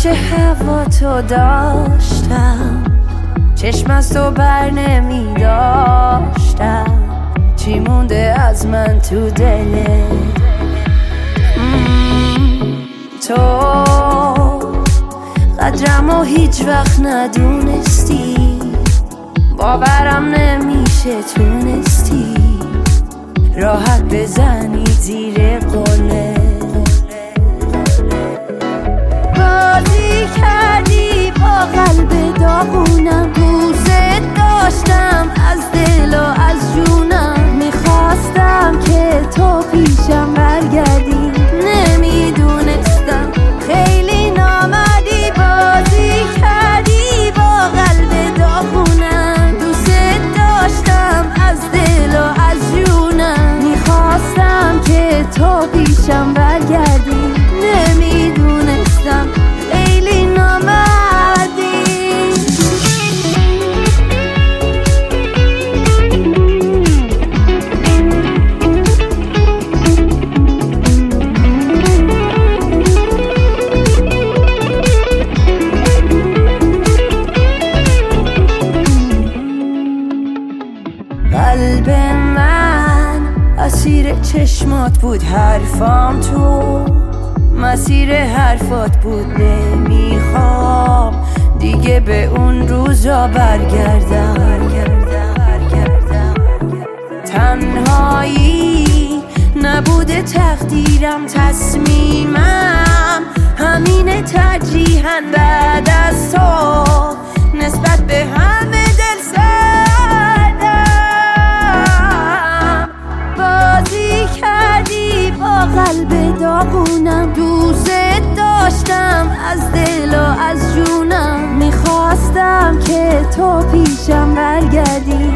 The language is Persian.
همیشه هوا تو داشتم، چشم از تو بر نمی داشتم، چی مونده از من تو دلت؟ تو قدرمو هیچ وقت ندونستی، باورم نمیشه تونستی راحت بزنی زیر قله. بازی کردی با قلب داغونم، دوست داشتم از دل و از جونم، میخواستم که تو پیشم برگردی، نمیدونستم خیلی نامردی. بازی کردی با قلب داغونم، دوست داشتم از دل و از جونم، میخواستم که تو پیشم برگردی، نمیدونستم خیلی نامردی. قلب من اسیر چشمات بود، حرفام تو مسیر حرفات بود، نمیخوام دیگه به اون روزا برگردم. تنهایی نبوده تقدیرم، تصمیمم همینه ترجیحاً بعد از تو نسبت به همه دل سردم. بازی کردی با قلب داغونم، دوست داشتم از دل و از جونم، میخواستم که تو پیشم برگردی،